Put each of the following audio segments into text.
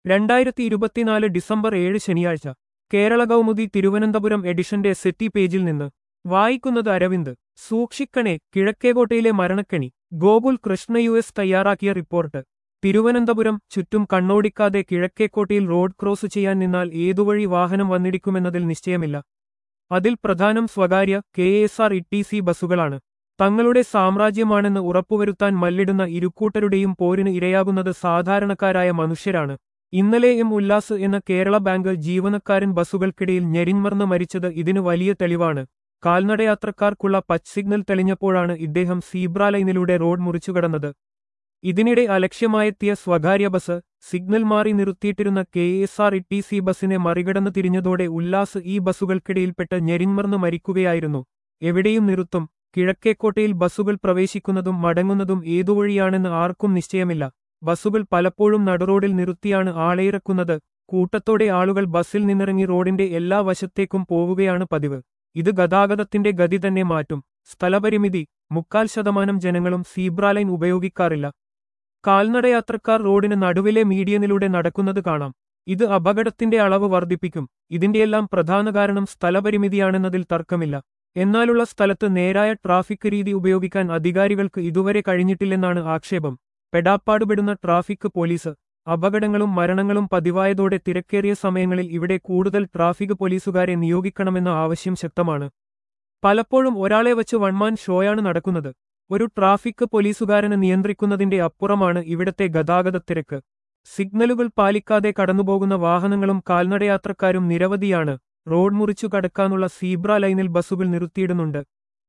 2024 December 7 ശനിയാഴ്ച കേരള കൗമുദി തിരുവനന്തപുരം എഡിഷന്റെ settee പേജിൽ നിന്ന് വായിക്കുന്നത് അരവിന്ദ്. സൂക്ഷിക്കണേ കിഴക്കേകോട്ടയിലെ മരണക്കെണി. ഗോകുൽ കൃഷ്ണ US തയ്യാറാക്കിയ റിപ്പോർട്ട്. തിരുവനന്തപുരം ചുറ്റും കണ്ണോടിക്കാതെ കിഴക്കേക്കോട്ടയിൽ റോഡ് ക്രോസ് ചെയ്യാൻ നിന്നാൽ ഏതുവഴി വാഹനം വന്നിടിക്കുമെന്നതിൽ നിശ്ചയമില്ല. അതിൽ പ്രധാനം സ്വകാര്യ KSRTC ബസ്സുകളാണ്. തങ്ങളുടെ സാമ്രാജ്യമാണെന്ന് ഉറപ്പുവരുത്താൻ മല്ലിടുന്ന ഇരുക്കൂട്ടരുടെയും പോരിന് ഇരയാകുന്നത് സാധാരണക്കാരായ മനുഷ്യരാണ്. ഇന്നലെ ഉല്ലാസ് എന്ന കേരള ബാങ്ക് ജീവനക്കാരൻ ബസ്സുകൾക്കിടയിൽ ഞെരിഞ്ഞമർന്ന് മരിച്ചത് ഇതിന് വലിയ തെളിവാണ്. കാൽനടയാത്രക്കാർക്കുള്ള പച്ച സിഗ്നൽ തെളിഞ്ഞപ്പോഴാണ് ഇദ്ദേഹം സീബ്ര ലൈനിലൂടെ റോഡ് മുറിച്ചുകടന്നത്. ഇതിനിടെ അലക്ഷ്യമായെത്തിയ സ്വകാര്യ ബസ് സിഗ്നൽ മാറി നിർത്തിയിട്ടിരുന്ന KSRTC ബസിനെ മറികടന്ന് തിരിഞ്ഞതോടെ ഉല്ലാസ് ഈ ബസ്സുകൾക്കിടയിൽപ്പെട്ട് ഞെരിഞ്ഞമർന്ന് മരിക്കുകയായിരുന്നു. എവിടെയും നിർത്തും. കിഴക്കേക്കോട്ടയിൽ ബസ്സുകൾ പ്രവേശിക്കുന്നതും മടങ്ങുന്നതും ഏതുവഴിയാണെന്ന് ആർക്കും നിശ്ചയമില്ല. ബസ്സുകൾ പലപ്പോഴും നടുറോഡിൽ നിർത്തിയാണ് ആളെയിറക്കുന്നത്. കൂട്ടത്തോടെ ആളുകൾ ബസ്സിൽ നിന്നിറങ്ങി റോഡിന്റെ എല്ലാ വശത്തേക്കും പോവുകയാണ് പതിവ്. ഇത് ഗതാഗതത്തിന്റെ ഗതി തന്നെ മാറ്റും. സ്ഥലപരിമിതി 3/4% ജനങ്ങളും സീബ്ര ലൈൻ ഉപയോഗിക്കാറില്ല. കാൽനടയാത്രക്കാർ റോഡിന് നടുവിലെ മീഡിയനിലൂടെ നടക്കുന്നത് കാണാം. ഇത് അപകടത്തിന്റെ അളവ് വർദ്ധിപ്പിക്കും. ഇതിന്റെയെല്ലാം പ്രധാന കാരണം സ്ഥലപരിമിതിയാണെന്നതിൽ തർക്കമില്ല. എന്നാലുള്ള സ്ഥലത്ത് നേരായ ട്രാഫിക് രീതി ഉപയോഗിക്കാൻ അധികാരികൾക്ക് ഇതുവരെ കഴിഞ്ഞിട്ടില്ലെന്നാണ് ആക്ഷേപം. പെടാപ്പാടുപെടുന്ന ട്രാഫിക് പോലീസ്. അപകടങ്ങളും മരണങ്ങളും പതിവായതോടെ തിരക്കേറിയ സമയങ്ങളിൽ ഇവിടെ കൂടുതൽ ട്രാഫിക് പോലീസുകാരെ നിയോഗിക്കണമെന്ന ആവശ്യം ശക്തമാണ്. പലപ്പോഴും ഒരാളെ വച്ച് വൺമാൻ ഷോയാണ് നടക്കുന്നത്. ഒരു ട്രാഫിക് പോലീസുകാരനെ നിയന്ത്രിക്കുന്നതിന്റെ അപ്പുറമാണ് ഇവിടത്തെ ഗതാഗതത്തിരക്ക്. സിഗ്നലുകൾ പാലിക്കാതെ കടന്നുപോകുന്ന വാഹനങ്ങളും കാൽനടയാത്രക്കാരും നിരവധിയാണ്. റോഡ് മുറിച്ചു കടക്കാനുള്ള സീബ്ര ലൈനിൽ ബസ്സുകൾ നിർത്തിയിടുന്നുണ്ട്.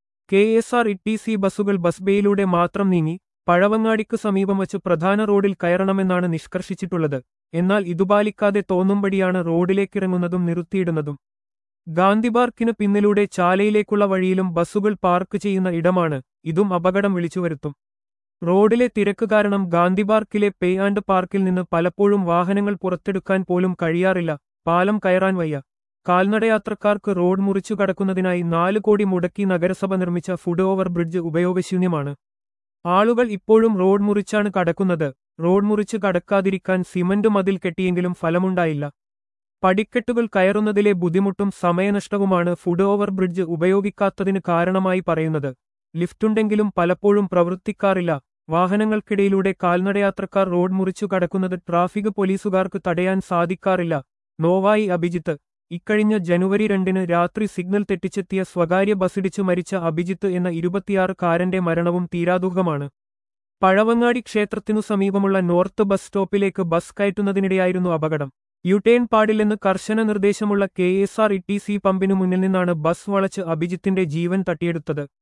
KSRTC ബസ്സുകൾ ബസ് ബേയിലൂടെ മാത്രം നീങ്ങി പഴവങ്ങാടിക്ക് സമീപം വച്ച് പ്രധാന റോഡിൽ കയറണമെന്നാണ് നിഷ്കർഷിച്ചിട്ടുള്ളത്. എന്നാൽ ഇതുപാലിക്കാതെ തോന്നുംപടിയാണ് റോഡിലേക്കിറങ്ങുന്നതും നിർത്തിയിടുന്നതും. ഗാന്ധിപാർക്കിന് പിന്നിലൂടെ ചാലയിലേക്കുള്ള വഴിയിലും ബസ്സുകൾ പാർക്ക് ചെയ്യുന്ന ഇടമാണ്. ഇതും അപകടം വിളിച്ചുവരുത്തും. റോഡിലെ തിരക്ക് കാരണം ഗാന്ധിപാർക്കിലെ പേ ആൻഡ് പാർക്കിൽ നിന്ന് പലപ്പോഴും വാഹനങ്ങൾ പുറത്തെടുക്കാൻ പോലും കഴിയാറില്ല. പാലം കയറാൻ വയ്യ. കാൽനടയാത്രക്കാർക്ക് റോഡ് മുറിച്ചു കടക്കുന്നതിനായി 4 കോടി മുടക്കി നഗരസഭ നിർമ്മിച്ച ഫുട് ഓവർ ബ്രിഡ്ജ് ഉപയോഗശൂന്യമാണ്. ആളുകൾ ഇപ്പോഴും റോഡ് മുറിച്ചാണ് കടക്കുന്നത്. റോഡ് മുറിച്ച് കടക്കാതിരിക്കാൻ സിമന്റ് മതിൽ കെട്ടിയെങ്കിലും ഫലമുണ്ടായില്ല. പടിക്കെട്ടുകൾ കയറുന്നതിലെ ബുദ്ധിമുട്ടും സമയനഷ്ടവുമാണ് ഫുട് ഓവർ ബ്രിഡ്ജ് ഉപയോഗിക്കാത്തതിന് കാരണമായി പറയുന്നത്. ലിഫ്റ്റുണ്ടെങ്കിലും പലപ്പോഴും പ്രവർത്തിക്കാറില്ല. വാഹനങ്ങൾക്കിടയിലൂടെ കാൽനടയാത്രക്കാർ റോഡ് മുറിച്ചു കടക്കുന്നത് ട്രാഫിക് പോലീസുകാർക്ക് തടയാൻ സാധിക്കാറില്ല. നോവായി അഭിജിത്ത്. ഇക്കഴിഞ്ഞ ജനുവരി 2 രാത്രി സിഗ്നൽ തെറ്റിച്ചെത്തിയ സ്വകാര്യ ബസ്സിടിച്ചു മരിച്ച അഭിജിത്ത് എന്ന 26-കാരന്റെ മരണവും തീരാദുഃഖമാണ്. പഴവങ്ങാടി ക്ഷേത്രത്തിനു സമീപമുള്ള നോർത്ത് ബസ് സ്റ്റോപ്പിലേക്ക് ബസ് കയറ്റുന്നതിനിടെയായിരുന്നു അപകടം. യുടേൺ പാടില്ലെന്ന് കർശന നിർദ്ദേശമുള്ള KSRTC പമ്പിനു മുന്നിൽ നിന്നാണ് ബസ് വളച്ച് അഭിജിത്തിന്റെ ജീവൻ തട്ടിയെടുത്തത്.